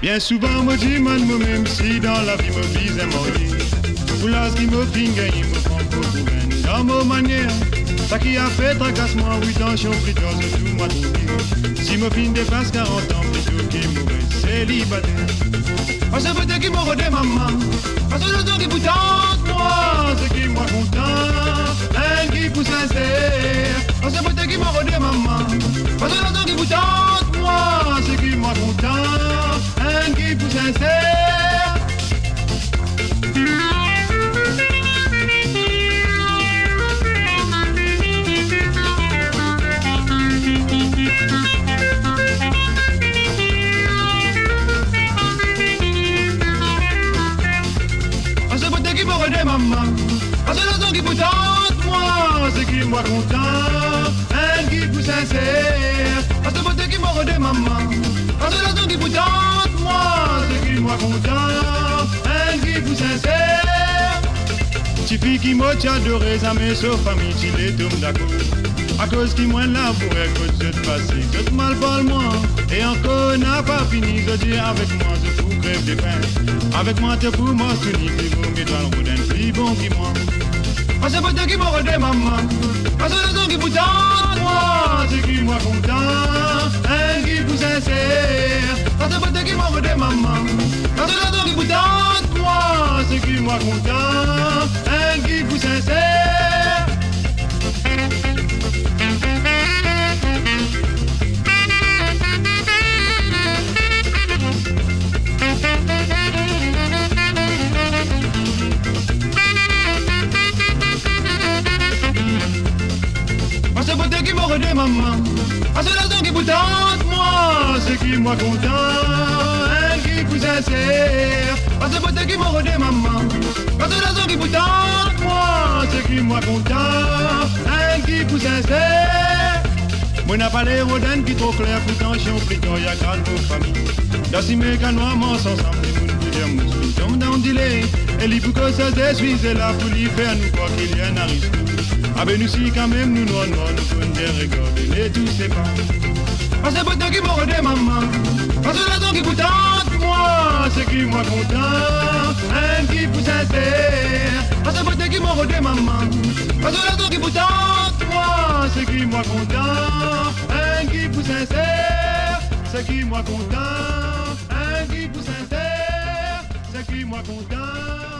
Bien souvent, me dis, man, moi-même, si dans la vie, me vise à mourir. Pour l'as qui me finga, il me prend pour une dans ma manière. Ça qui a fait tracassement, oui, dans son plutôt, c'est tout moi trouvé. Si me fin dépasse 40 ans, plutôt qu'il mourrait célibataire. Parce que peut-être qu'il m'aurait des mamans. Parce que le temps qui vous tente, moi, c'est qui moi content. Elle qui vous sincère. Parce que peut-être qu'il m'aurait des mamans. Parce que le temps qui vous tente, moi, c'est qui moi content. Elle qui vous sincère. Des mamans, parce que le temps qui vous tente, moi, c'est qui moi content, elle qui vous sincère, parce que beauté qui m'aura des mamans, parce que le temps qui vous tente, moi, c'est qui moi content, elle qui vous sincère. Ti fille qui m'a adoré, ça m'est sauf famille, tu les tombes d'accord. À cause qui moins là pour écouter cette passé, tout mal parle moi, et encore n'a pas fini de dire avec moi, je vous crève des pains. Avec moi, t'es pour moi, tu n'y plus beau, mais dans le bout d'un plus bon qui moi. Parce que peut-être qu'il m'aura des mamans, parce que le temps qui vous tente, moi, c'est qui moi content, elle qui vous sincère. Parce que peut-être qu'il m'aura des mamans, parce que le temps qui vous tente, moi, c'est qui moi content, elle qui vous sincère. Parce que peut-être qu'il m'aurait des mamans, parce que le temps qui vous tente, moi, c'est qui moi content, elle qui vous sincère. Parce que peut-être qu'il m'aurait des mamans, parce que le temps qui vous tente, moi, c'est qui moi content, elle qui vous sincère. Moi n'a pas les rodins qui trop clair, pourtant je suis plutôt y'a grâce vos familles. Dans ces mécanos, ensemble, les mounes plus des mouches, tombe dans le délai. Et il faut que ça se suisse, et là pour lui faire nous quoi qu'il y en a risque. Ah ben nous si quand même nous noirs, nous pouvons regarder les tous ces pas. Parce que peut-être qu'il m'aura des mamans, parce que le temps qui vous tente, moi, c'est qui moi content, elle qui vous sincère. Parce que peut-être qu'il m'aura des mamans, parce que le temps qui vous tente, moi, c'est qui moi content, elle qui vous sincère. C'est qui moi content, elle qui vous sincère, c'est qui moi content.